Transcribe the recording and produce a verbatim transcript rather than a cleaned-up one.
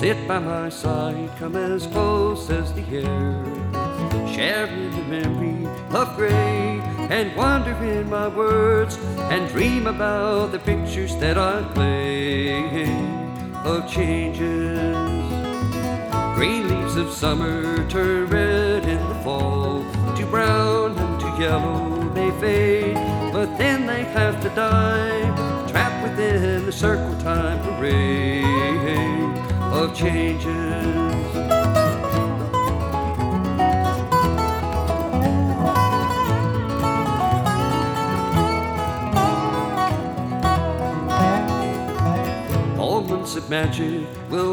Sit by my side, come as close as the air, sharing the memory of gray, and wander in my words, and dream about the pictures that I play of changes. Green leaves of summer turn red in the fall, to brown and to yellow they fade, but then they have to die, trapped within the circle time parade of changes. Moments of magic will